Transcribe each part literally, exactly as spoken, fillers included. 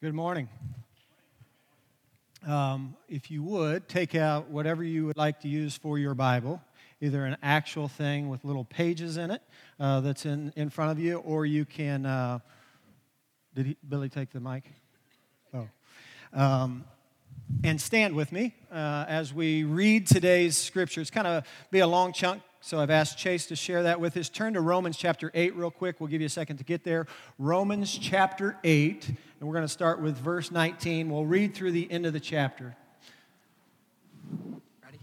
Good morning. Um, if you would, take out whatever you would like to use for your Bible, either an actual thing with little pages in it uh, that's in, in front of you, or you can, uh, did he, Billy take the mic? Oh. Um, and stand with me uh, as we read today's scripture. It's kind of be a long chunk, so I've asked Chase to share that with us. Turn to Romans chapter eight real quick. We'll give you a second to get there. Romans chapter eight, and we're going to start with verse nineteen. We'll read through the end of the chapter. Ready?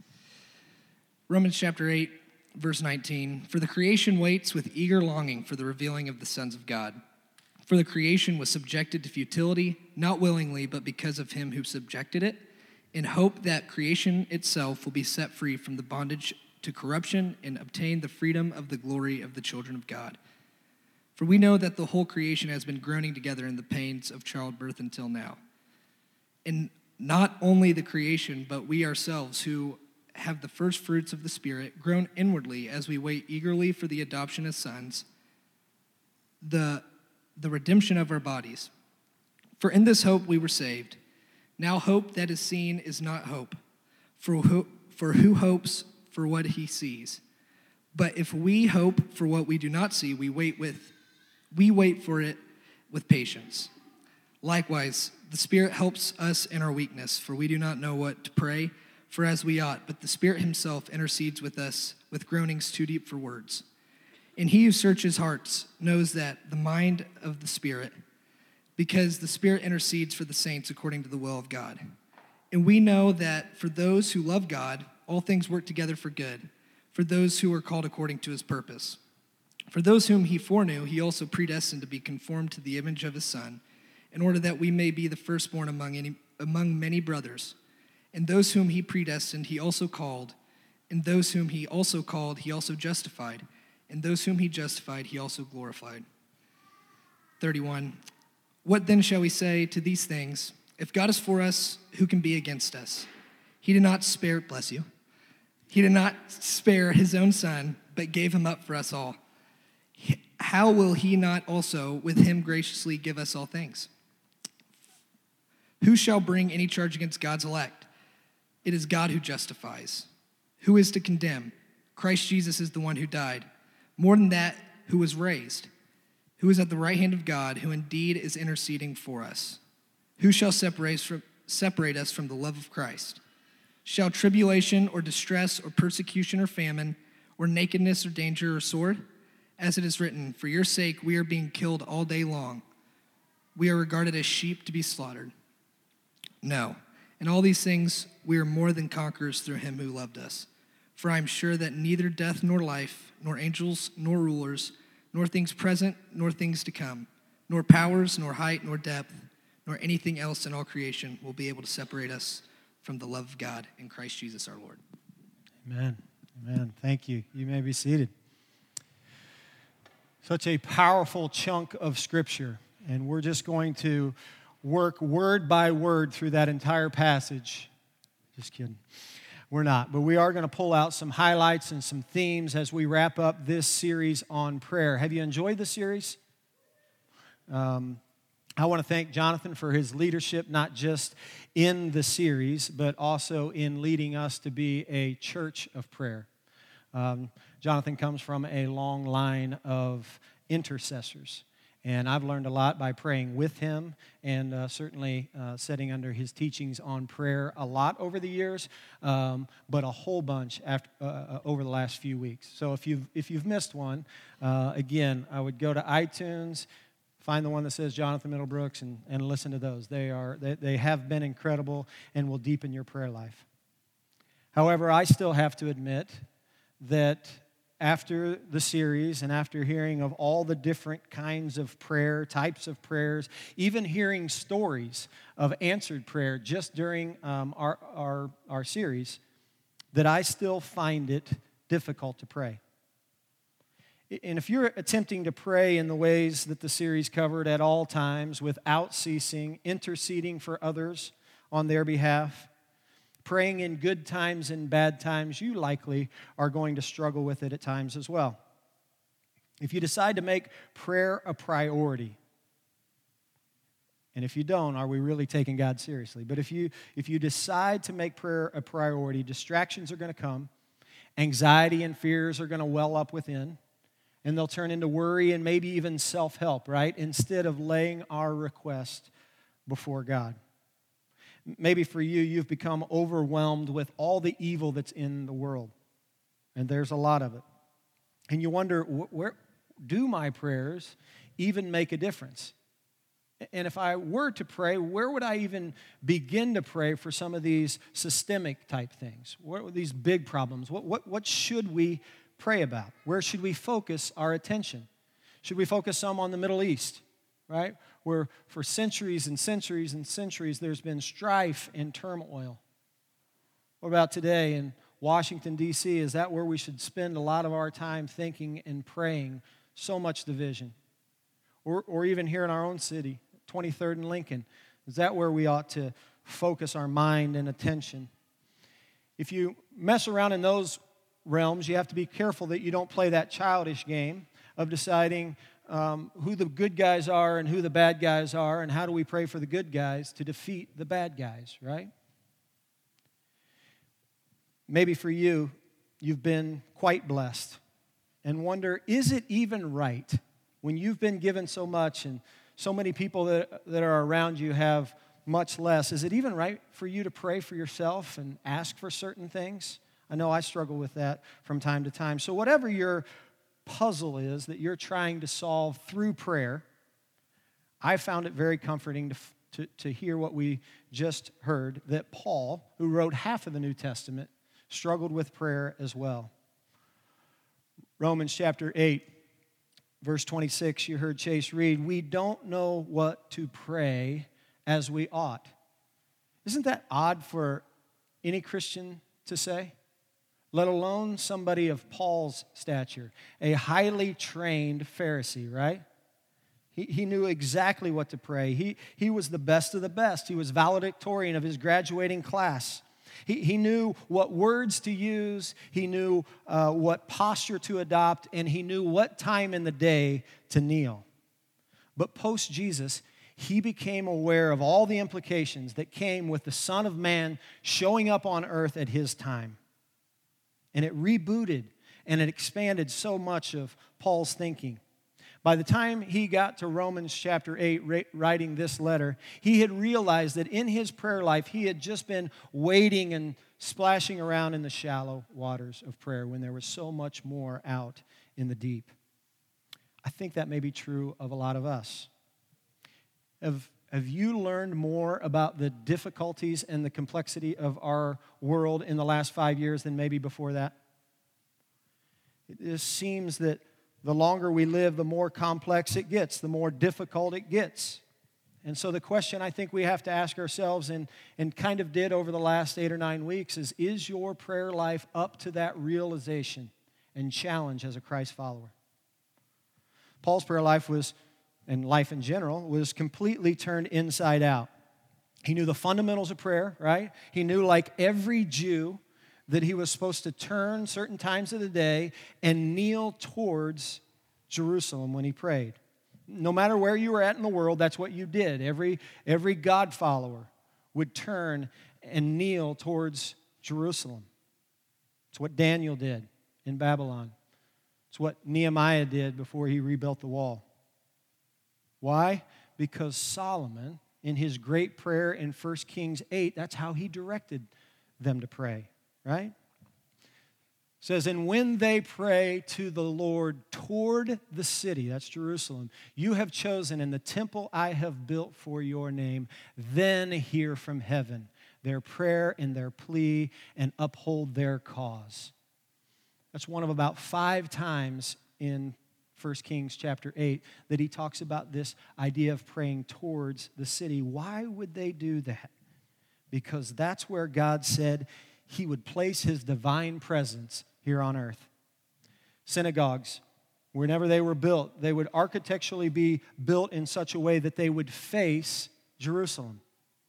Romans chapter eight, verse nineteen. For the creation waits with eager longing for the revealing of the sons of God. For the creation was subjected to futility, not willingly, but because of him who subjected it, in hope that creation itself will be set free from the bondage to corruption and obtain the freedom of the glory of the children of God. For we know that the whole creation has been groaning together in the pains of childbirth until now. And not only the creation, but we ourselves who have the first fruits of the Spirit groan inwardly as we wait eagerly for the adoption as sons, the the redemption of our bodies. For in this hope we were saved. Now hope that is seen is not hope, for who, for who hopes for what he sees? But if we hope for what we do not see, we wait with we wait for it with patience. Likewise, the Spirit helps us in our weakness, for we do not know what to pray for as we ought, but the Spirit himself intercedes with us with groanings too deep for words. And he who searches hearts knows that the mind of the Spirit, because the Spirit intercedes for the saints according to the will of God. And we know that for those who love God, all things work together for good, for those who are called according to his purpose. For those whom he foreknew, he also predestined to be conformed to the image of his Son, in order that we may be the firstborn among, any, among many brothers. And those whom he predestined, he also called. And those whom he also called, he also justified. And those whom he justified, he also glorified. thirty-one. What then shall we say to these things? If God is for us, who can be against us? He did not spare, bless you, he did not spare his own Son, but gave him up for us all. How will he not also with him graciously give us all things? Who shall bring any charge against God's elect? It is God who justifies. Who is to condemn? Christ Jesus is the one who died. More than that, who was raised, who is at the right hand of God, who indeed is interceding for us. Who shall separate us from, separate us from the love of Christ? Shall tribulation or distress or persecution or famine or nakedness or danger or sword? As it is written, for your sake we are being killed all day long. We are regarded as sheep to be slaughtered. No, in all these things we are more than conquerors through him who loved us. For I am sure that neither death nor life, nor angels, nor rulers, nor things present, nor things to come, nor powers, nor height, nor depth, nor anything else in all creation will be able to separate us from the love of God in Christ Jesus our Lord. Amen. Amen. Thank you. You may be seated. Such a powerful chunk of Scripture, and we're just going to work word by word through that entire passage. Just kidding. We're not, but we are going to pull out some highlights and some themes as we wrap up this series on prayer. Have you enjoyed the series? Um, I want to thank Jonathan for his leadership, not just in the series, but also in leading us to be a church of prayer. Um, Jonathan comes from a long line of intercessors. And I've learned a lot by praying with him and uh, certainly uh, sitting under his teachings on prayer a lot over the years, um, but a whole bunch after, uh, over the last few weeks. So if you've, if you've missed one, uh, again, I would go to iTunes, find the one that says Jonathan Middlebrooks, and, and listen to those. They are they, they have been incredible and will deepen your prayer life. However, I still have to admit that after the series and after hearing of all the different kinds of prayer, types of prayers, even hearing stories of answered prayer just during um, our, our, our series, that I still find it difficult to pray. And if you're attempting to pray in the ways that the series covered at all times, without ceasing, interceding for others on their behalf, praying in good times and bad times, you likely are going to struggle with it at times as well. If you decide to make prayer a priority, And if you don't, are we really taking God seriously? But if you if you decide to make prayer a priority, distractions are going to come, anxiety and fears are going to well up within, and they'll turn into worry and maybe even self-help, right? Instead of laying our request before God. Maybe for you, you've become overwhelmed with all the evil that's in the world, and there's a lot of it. And you wonder, where do my prayers even make a difference? And if I were to pray, where would I even begin to pray for some of these systemic type things? What are these big problems? What, what, what should we pray about? Where should we focus our attention? Should we focus some on the Middle East, right? Where for centuries and centuries and centuries there's been strife and turmoil. What about today in Washington, D C? Is that where we should spend a lot of our time thinking and praying? So much division. Or, or even here in our own city, twenty-third and Lincoln. Is that where we ought to focus our mind and attention? If you mess around in those realms, you have to be careful that you don't play that childish game of deciding um, who the good guys are and who the bad guys are, and how do we pray for the good guys to defeat the bad guys, right? Maybe for you, you've been quite blessed and wonder, is it even right when you've been given so much and so many people that, that are around you have much less? Is it even right for you to pray for yourself and ask for certain things? I know I struggle with that from time to time. So whatever your puzzle is that you're trying to solve through prayer, I found it very comforting to, to, to hear what we just heard, that Paul, who wrote half of the New Testament, struggled with prayer as well. Romans chapter eight, verse twenty-six, you heard Chase read, we don't know what to pray as we ought. Isn't that odd for any Christian to say? Let alone somebody of Paul's stature, a highly trained Pharisee, right? He, he knew exactly what to pray. He, he was the best of the best. He was valedictorian of his graduating class. He, he knew what words to use, he knew uh, what posture to adopt, and he knew what time in the day to kneel. But post-Jesus, he became aware of all the implications that came with the Son of Man showing up on earth at his time. And it rebooted and it expanded so much of Paul's thinking. By the time he got to Romans chapter eight, writing this letter, he had realized that in his prayer life, he had just been wading and splashing around in the shallow waters of prayer when there was so much more out in the deep. I think that may be true of a lot of us. Have, have you learned more about the difficulties and the complexity of our world in the last five years than maybe before that? It just seems that the longer we live, the more complex it gets, the more difficult it gets. And so the question I think we have to ask ourselves, and, and kind of did over the last eight or nine weeks, is, is your prayer life up to that realization and challenge as a Christ follower? Paul's prayer life was, and life in general, was completely turned inside out. He knew the fundamentals of prayer, right? He knew, like every Jew, that he was supposed to turn certain times of the day and kneel towards Jerusalem when he prayed. No matter where you were at in the world, that's what you did. Every, every God follower would turn and kneel towards Jerusalem. It's what Daniel did in Babylon. It's what Nehemiah did before he rebuilt the wall. Why? Because Solomon, in his great prayer in First Kings eight, that's how he directed them to pray. Right? It says, and when they pray to the Lord toward the city, that's Jerusalem, you have chosen in the temple I have built for your name, then hear from heaven their prayer and their plea and uphold their cause. That's one of about five times in First Kings chapter eight that he talks about this idea of praying towards the city. Why would they do that? Because that's where God said he would place his divine presence here on earth. Synagogues, whenever they were built, they would architecturally be built in such a way that they would face Jerusalem.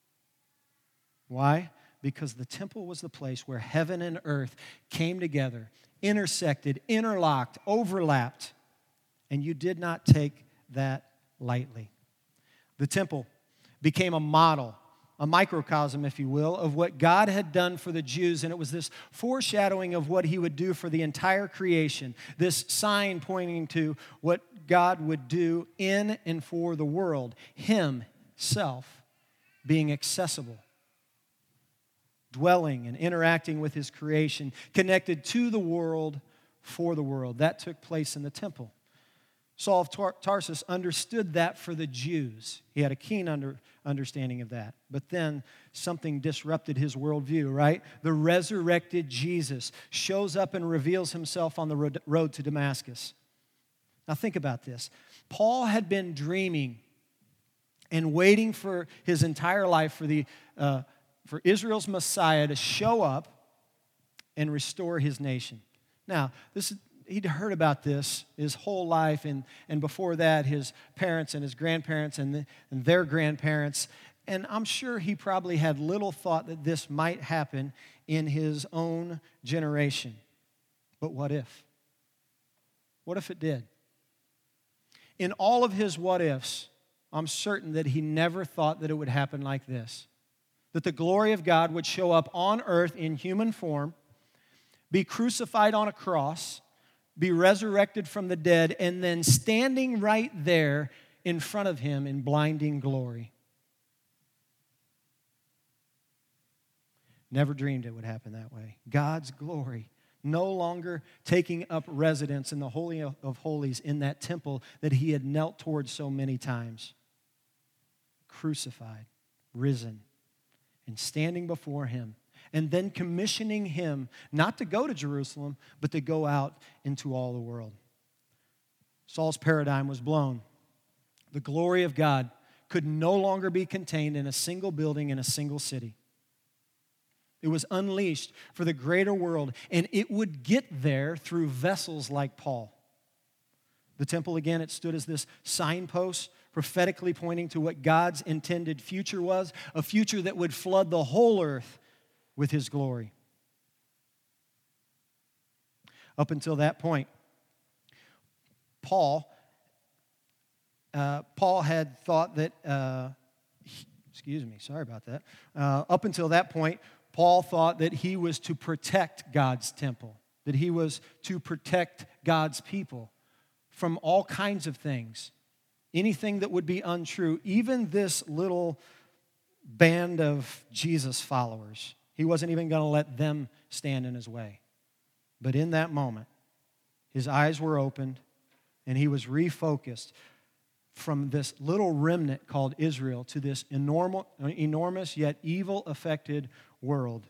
Why? Because the temple was the place where heaven and earth came together, intersected, interlocked, overlapped, and you did not take that lightly. The temple became a model, a microcosm, if you will, of what God had done for the Jews. And it was this foreshadowing of what he would do for the entire creation, this sign pointing to what God would do in and for the world, himself being accessible, dwelling and interacting with his creation, connected to the world for the world. That took place in the temple. Saul of Tar- Tarsus understood that for the Jews. He had a keen under, understanding of that. But then something disrupted his worldview, right? The resurrected Jesus shows up and reveals himself on the road, road to Damascus. Now think about this. Paul had been dreaming and waiting for his entire life for, the, uh, for Israel's Messiah to show up and restore his nation. Now, this is he'd heard about this his whole life, and, and before that, his parents and his grandparents and, the, and their grandparents. And I'm sure he probably had little thought that this might happen in his own generation. But what if? What if it did? In all of his what ifs, I'm certain that he never thought that it would happen like this. That the glory of God would show up on earth in human form, be crucified on a cross, be resurrected from the dead, and then standing right there in front of him in blinding glory. Never dreamed it would happen that way. God's glory no longer taking up residence in the Holy of Holies in that temple that he had knelt towards so many times. Crucified, risen, and standing before him, and then commissioning him not to go to Jerusalem, but to go out into all the world. Saul's paradigm was blown. The glory of God could no longer be contained in a single building in a single city. It was unleashed for the greater world, and it would get there through vessels like Paul. The temple, again, it stood as this signpost, prophetically pointing to what God's intended future was, a future that would flood the whole earth with his glory. Up until that point, Paul, uh, Paul had thought that, uh, he, excuse me, sorry about that. Uh, up until that point, Paul thought that he was to protect God's temple, that he was to protect God's people from all kinds of things, anything that would be untrue, even this little band of Jesus followers. He wasn't even going to let them stand in his way. But in that moment, his eyes were opened and he was refocused from this little remnant called Israel to this enormous, enormous yet evil-affected world.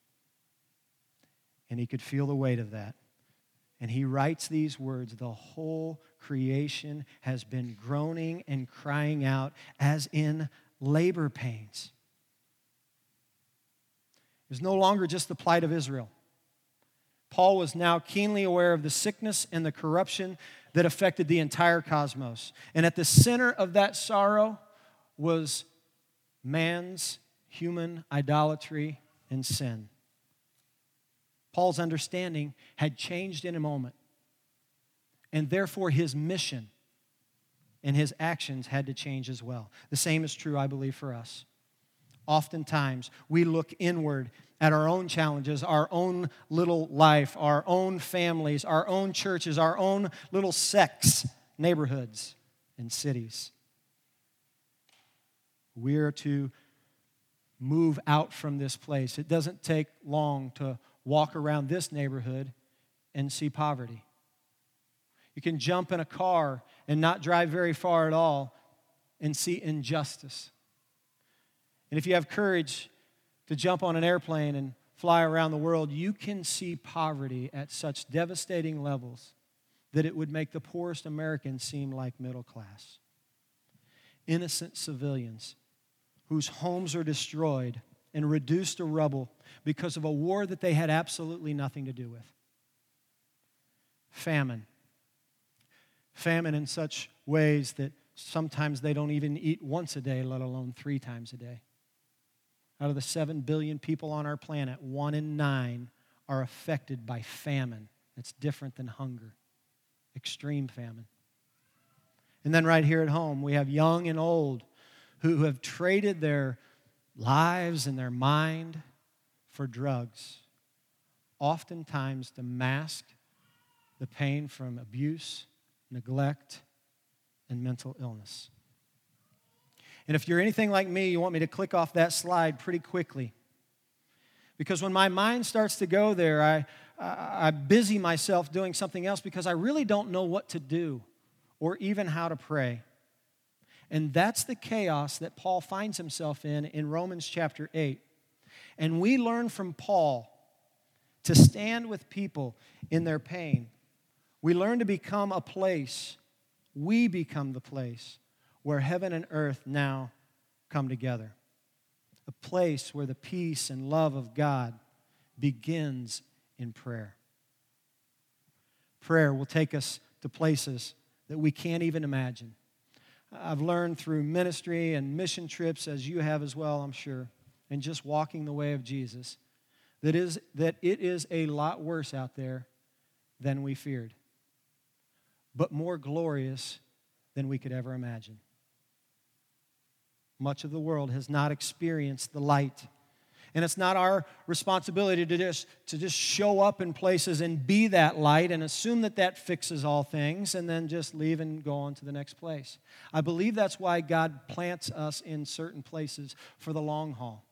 And he could feel the weight of that. And he writes these words, "The whole creation has been groaning and crying out as in labor pains." It was no longer just the plight of Israel. Paul was now keenly aware of the sickness and the corruption that affected the entire cosmos. And at the center of that sorrow was man's human idolatry and sin. Paul's understanding had changed in a moment. And therefore his mission and his actions had to change as well. The same is true, I believe, for us. Oftentimes, we look inward at our own challenges, our own little life, our own families, our own churches, our own little sects, neighborhoods, and cities. We're to move out from this place. It doesn't take long to walk around this neighborhood and see poverty. You can jump in a car and not drive very far at all and see injustice. And if you have courage to jump on an airplane and fly around the world, you can see poverty at such devastating levels that it would make the poorest Americans seem like middle class. Innocent civilians whose homes are destroyed and reduced to rubble because of a war that they had absolutely nothing to do with. Famine. Famine in such ways that sometimes they don't even eat once a day, let alone three times a day. Out of the seven billion people on our planet, one in nine are affected by famine. It's different than hunger. Extreme famine. And then right here at home, we have young and old who have traded their lives and their mind for drugs, oftentimes to mask the pain from abuse, neglect, and mental illness. And if you're anything like me, you want me to click off that slide pretty quickly. Because when my mind starts to go there, I, I, I busy myself doing something else because I really don't know what to do or even how to pray. And that's the chaos that Paul finds himself in in Romans chapter eight. And we learn from Paul to stand with people in their pain. We learn to become a place, we become the place where heaven and earth now come together. A place where the peace and love of God begins in prayer. Prayer will take us to places that we can't even imagine. I've learned through ministry and mission trips, as you have as well, I'm sure, and just walking the way of Jesus, that is that it is a lot worse out there than we feared, but more glorious than we could ever imagine. Much of the world has not experienced the light. And it's not our responsibility to just, to just show up in places and be that light and assume that that fixes all things and then just leave and go on to the next place. I believe that's why God plants us in certain places for the long haul.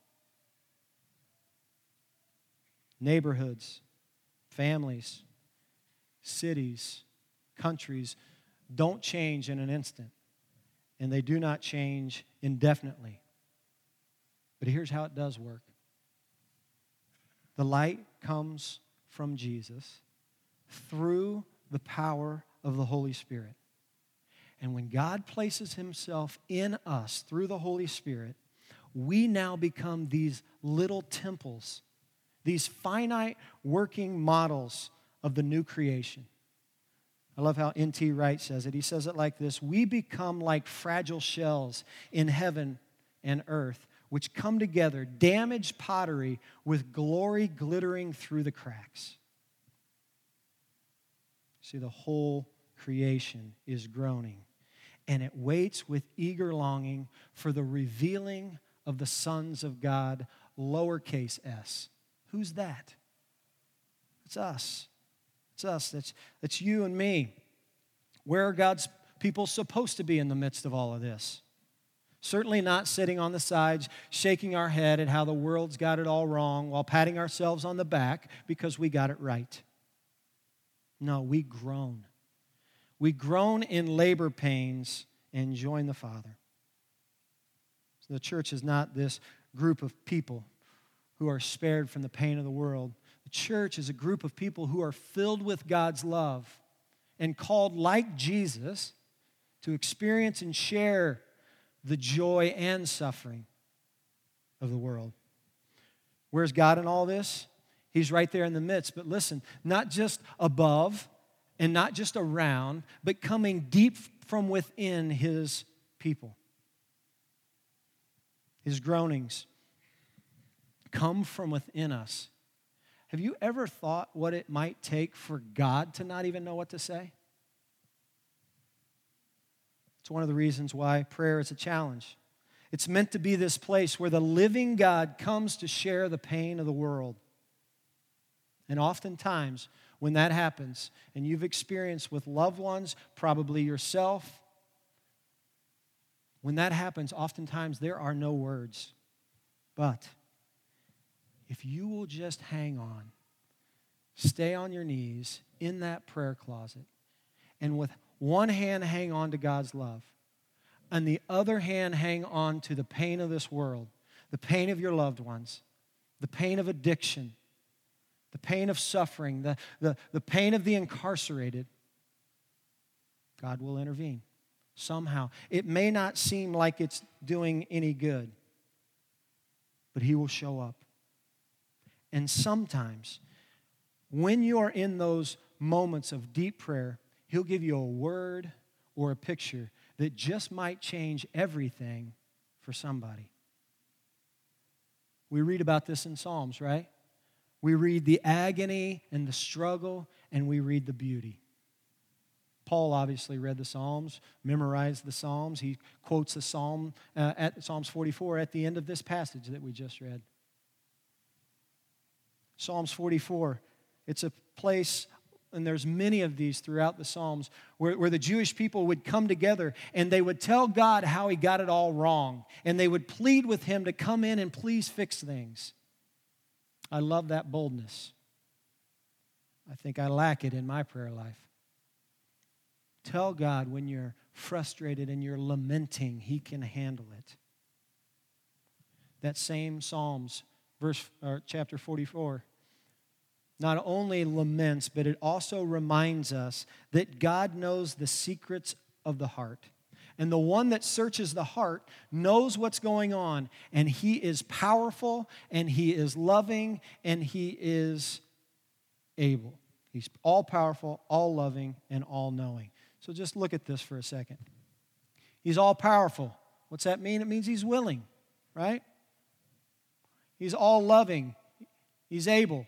Neighborhoods, families, cities, countries don't change in an instant, and they do not change indefinitely. But here's how it does work. The light comes from Jesus through the power of the Holy Spirit. And when God places himself in us through the Holy Spirit, we now become these little temples, these finite working models of the new creation. I love how N T Wright says it. He says it like this: we become like fragile shells in heaven and earth, which come together, damaged pottery with glory glittering through the cracks. See, the whole creation is groaning, and it waits with eager longing for the revealing of the sons of God, lowercase s. Who's that? It's us. It's us. That's, that's you and me. Where are God's people supposed to be in the midst of all of this? Certainly not sitting on the sides, shaking our head at how the world's got it all wrong while patting ourselves on the back because we got it right. No, we groan. We groan in labor pains and join the Father. So the church is not this group of people who are spared from the pain of the world. The church is a group of people who are filled with God's love and called, like Jesus, to experience and share the joy and suffering of the world. Where's God in all this? He's right there in the midst. But listen, not just above and not just around, but coming deep from within his people. His groanings come from within us. Have you ever thought what it might take for God to not even know what to say? It's one of the reasons why prayer is a challenge. It's meant to be this place where the living God comes to share the pain of the world. And oftentimes, when that happens, and you've experienced with loved ones, probably yourself, when that happens, oftentimes there are no words. But if you will just hang on, stay on your knees in that prayer closet, and with one hand hang on to God's love, and the other hand hang on to the pain of this world, the pain of your loved ones, the pain of addiction, the pain of suffering, the, the, the pain of the incarcerated, God will intervene somehow. It may not seem like it's doing any good, but he will show up. And sometimes, when you are in those moments of deep prayer, he'll give you a word or a picture that just might change everything for somebody. We read about this in Psalms, right? We read the agony and the struggle, and we read the beauty. Paul obviously read the Psalms, memorized the Psalms. He quotes the Psalm uh, at Psalms forty-four at the end of this passage that we just read. Psalms forty-four, it's a place, and there's many of these throughout the Psalms, where, where the Jewish people would come together and they would tell God how he got it all wrong. And they would plead with him to come in and please fix things. I love that boldness. I think I lack it in my prayer life. Tell God when you're frustrated and you're lamenting, he can handle it. That same Psalms, verse or chapter forty-four, not only laments, but it also reminds us that God knows the secrets of the heart. And the one that searches the heart knows what's going on. And he is powerful, and he is loving, and he is able. He's all-powerful, all-loving, and all-knowing. So just look at this for a second. He's all-powerful. What's that mean? It means he's willing, right? He's all-loving. He's able.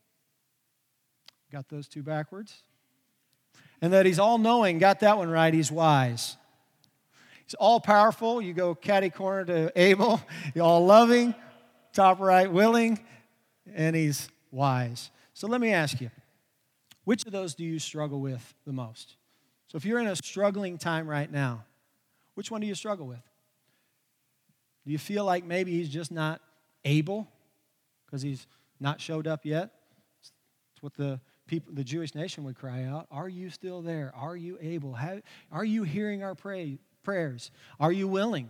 Got those two backwards. And that he's all-knowing. Got that one right. He's wise. He's all-powerful. You go catty-corner to able. He's all-loving, top right, willing, and he's wise. So let me ask you, which of those do you struggle with the most? So if you're in a struggling time right now, which one do you struggle with? Do you feel like maybe he's just not able because he's not showed up yet? It's what the people, the Jewish nation would cry out. Are you still there? Are you able? Have, are you hearing our pray, prayers? Are you willing?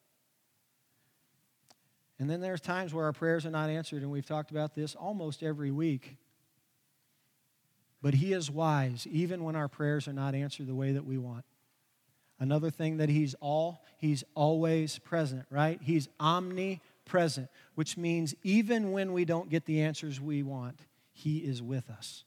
And then there's times where our prayers are not answered, and we've talked about this almost every week. But he is wise, even when our prayers are not answered the way that we want. Another thing that he's all, he's always present, right? He's omnipresent, which means even when we don't get the answers we want, he is with us.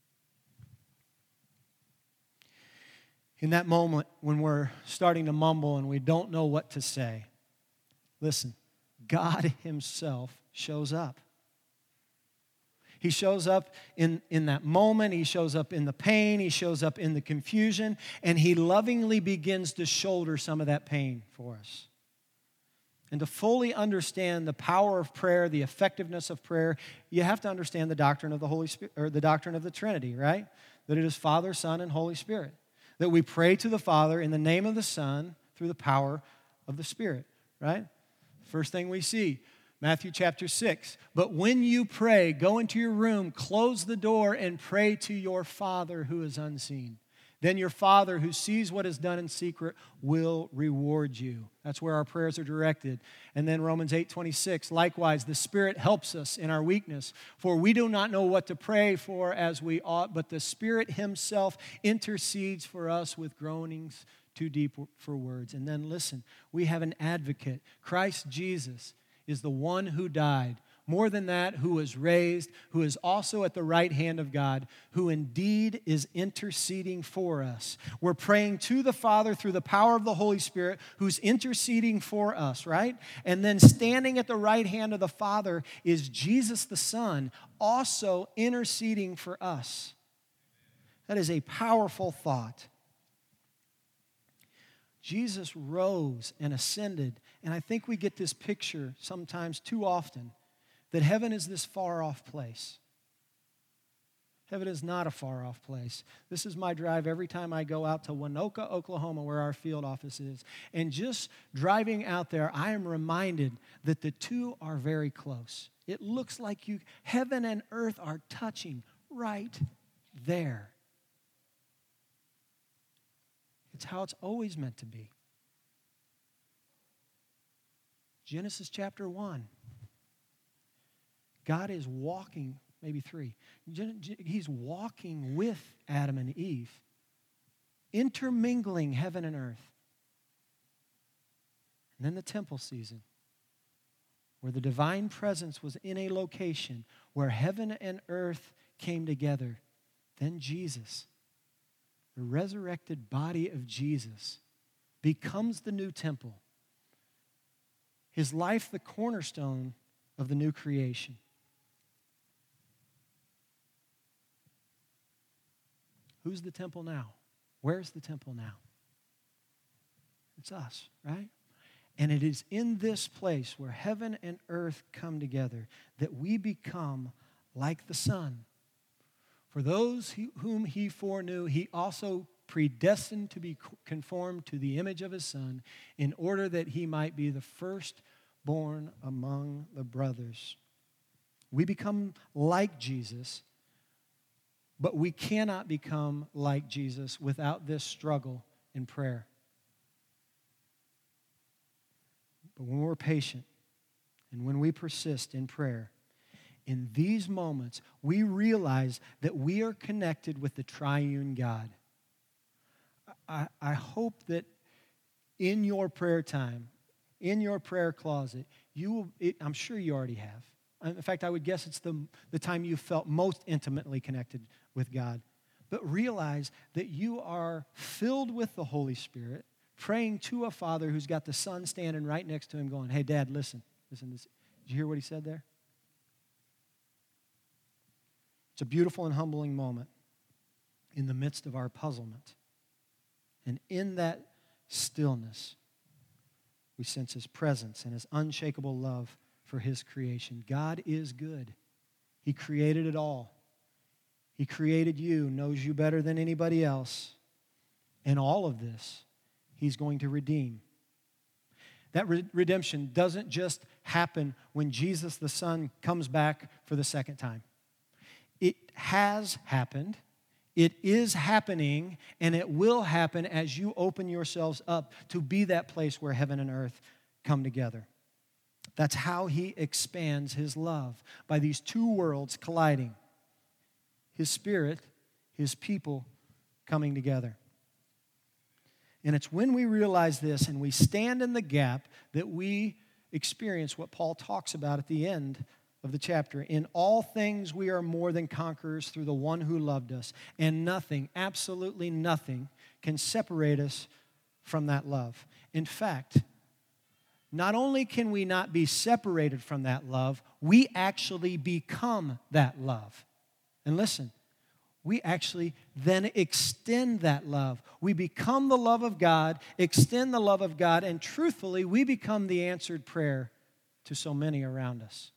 In that moment when we're starting to mumble and we don't know what to say, listen, God himself shows up. He shows up in, in that moment. He shows up in the pain. He shows up in the confusion. And he lovingly begins to shoulder some of that pain for us. And to fully understand the power of prayer, the effectiveness of prayer, you have to understand the doctrine of the Holy Spirit, or the doctrine of the Trinity, right? That it is Father, Son, and Holy Spirit. That we pray to the Father in the name of the Son through the power of the Spirit, right? First thing we see, Matthew chapter six. But when you pray, go into your room, close the door, and pray to your Father who is unseen. Then your Father who sees what is done in secret will reward you. That's where our prayers are directed. And then Romans eight twenty-six, likewise, the Spirit helps us in our weakness. For we do not know what to pray for as we ought, but the Spirit himself intercedes for us with groanings too deep for words. And then listen, we have an advocate. Christ Jesus is the one who died. More than that, who was raised, who is also at the right hand of God, who indeed is interceding for us. We're praying to the Father through the power of the Holy Spirit, who's interceding for us, right? And then standing at the right hand of the Father is Jesus the Son, also interceding for us. That is a powerful thought. Jesus rose and ascended, and I think we get this picture sometimes too often, that heaven is this far-off place. Heaven is not a far-off place. This is my drive every time I go out to Winoka, Oklahoma, where our field office is. And just driving out there, I am reminded that the two are very close. It looks like you, heaven and earth are touching right there. It's how it's always meant to be. Genesis chapter one. God is walking, maybe three. He's walking with Adam and Eve, intermingling heaven and earth. And then the temple season, where the divine presence was in a location where heaven and earth came together. Then Jesus, the resurrected body of Jesus, becomes the new temple. His life, the cornerstone of the new creation. Who's the temple now? Where's the temple now? It's us, right? And it is in this place where heaven and earth come together that we become like the Son. For those he, whom he foreknew, he also predestined to be conformed to the image of his Son, in order that he might be the firstborn among the brothers. We become like Jesus, but we cannot become like Jesus without this struggle in prayer. But when we're patient and when we persist in prayer, in these moments, we realize that we are connected with the triune God. I, I hope that in your prayer time, in your prayer closet, you will, it, I'm sure you already have. In fact, I would guess it's the, the time you felt most intimately connected with God. But realize that you are filled with the Holy Spirit, praying to a Father who's got the Son standing right next to him going, hey, Dad, listen. Listen, this, did you hear what he said there? It's a beautiful and humbling moment in the midst of our puzzlement. And in that stillness, we sense his presence and his unshakable love for his creation. God is good. He created it all. He created you, knows you better than anybody else. And all of this, he's going to redeem. That re- redemption doesn't just happen when Jesus the Son comes back for the second time. It has happened, it is happening, and it will happen as you open yourselves up to be that place where heaven and earth come together. That's how he expands his love, by these two worlds colliding. His Spirit, his people coming together. And it's when we realize this and we stand in the gap that we experience what Paul talks about at the end of the chapter. In all things we are more than conquerors through the one who loved us. And nothing, absolutely nothing, can separate us from that love. In fact, not only can we not be separated from that love, we actually become that love. And listen, we actually then extend that love. We become the love of God, extend the love of God, and truthfully, we become the answered prayer to so many around us.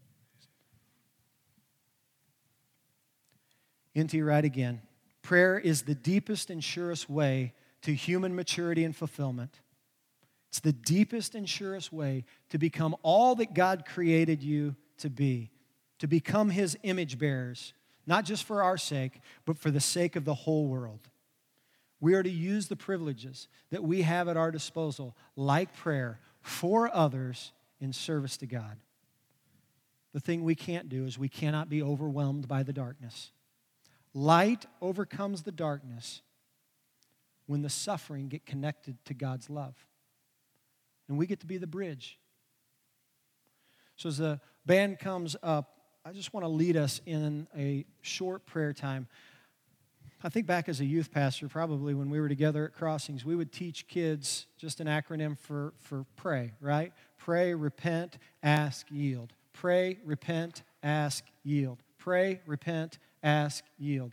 N T Wright again. Prayer is the deepest and surest way to human maturity and fulfillment. It's the deepest and surest way to become all that God created you to be, to become his image bearers, not just for our sake, but for the sake of the whole world. We are to use the privileges that we have at our disposal, like prayer, for others in service to God. The thing we can't do is we cannot be overwhelmed by the darkness. Light overcomes the darkness when the suffering get connected to God's love. And we get to be the bridge. So as the band comes up, I just want to lead us in a short prayer time. I think back as a youth pastor, probably when we were together at Crossings, we would teach kids just an acronym for, for pray, right? Pray, repent, ask, yield. Pray, repent, ask, yield. Pray, repent, ask, yield.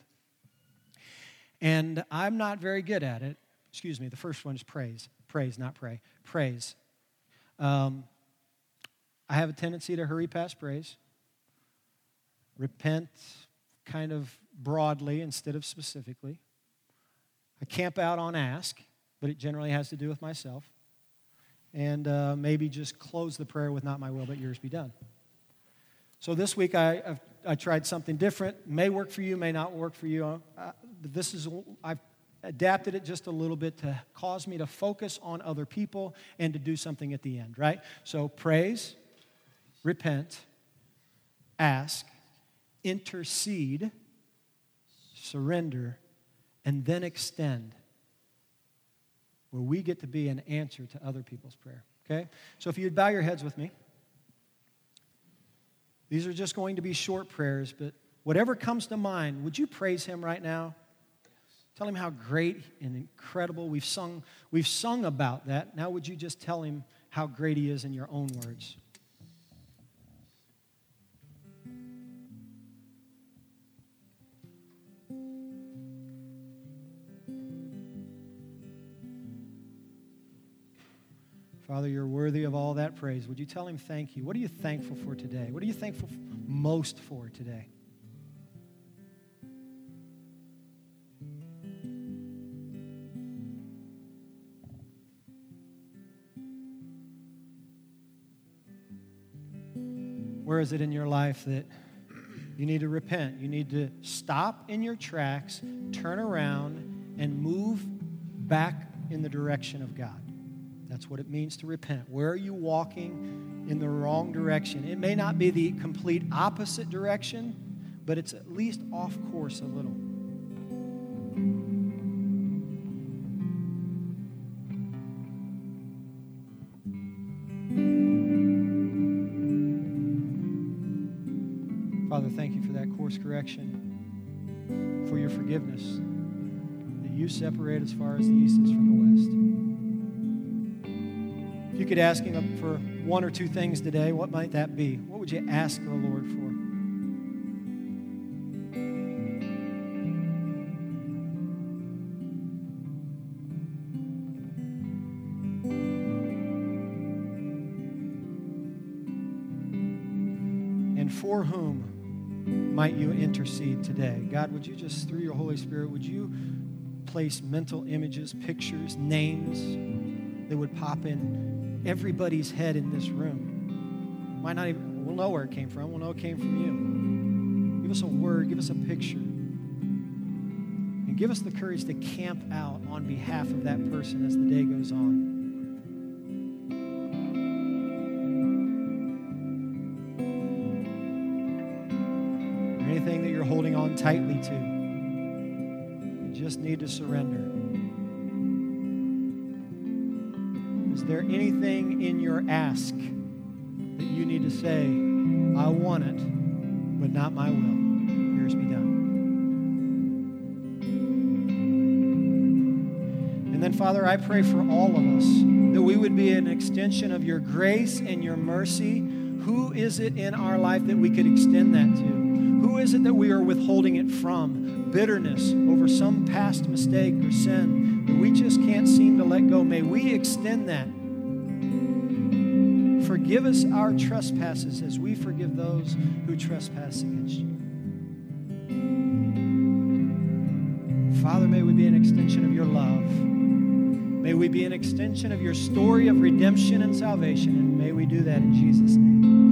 And I'm not very good at it. Excuse me, the first one is praise. Praise, not pray. Praise. Um, I have a tendency to hurry past praise. Repent kind of broadly instead of specifically. I camp out on ask, but it generally has to do with myself. And uh, maybe just close the prayer with not my will, but yours be done. So this week I I've, I tried something different. May work for you, may not work for you. Uh, this is I've adapted it just a little bit to cause me to focus on other people and to do something at the end, right? So praise, repent, ask, intercede, surrender, and then extend, where we get to be an answer to other people's prayer, okay? So if you'd bow your heads with me. These are just going to be short prayers, but whatever comes to mind, would you praise him right now? Tell him how great and incredible we've sung. We've sung about that. Now would you just tell him how great he is in your own words? Father, you're worthy of all that praise. Would you tell him thank you? What are you thankful for today? What are you thankful most for today? Where is it in your life that you need to repent? You need to stop in your tracks, turn around, and move back in the direction of God. That's what it means to repent. Where are you walking in the wrong direction? It may not be the complete opposite direction, but it's at least off course a little. Father, thank you for that course correction, for your forgiveness, that you separate as far as the east is from the west. If you could ask him for one or two things today, what might that be? What would you ask the Lord for? And for whom might you intercede today? God, would you just, through your Holy Spirit, would you place mental images, pictures, names that would pop in everybody's head in this room? Might not even, we'll know where it came from. We'll know it came from you. Give us a word, give us a picture. And give us the courage to camp out on behalf of that person as the day goes on. Anything that you're holding on tightly to, you just need to surrender. Is there anything in your ask that you need to say, I want it, but not my will. Yours be done. And then, Father, I pray for all of us that we would be an extension of your grace and your mercy. Who is it in our life that we could extend that to? Who is it that we are withholding it from? Bitterness over some past mistake or sin that we just can't seem to let go. May we extend that. Forgive us our trespasses as we forgive those who trespass against you. Father, may we be an extension of your love. May we be an extension of your story of redemption and salvation, and may we do that in Jesus' name.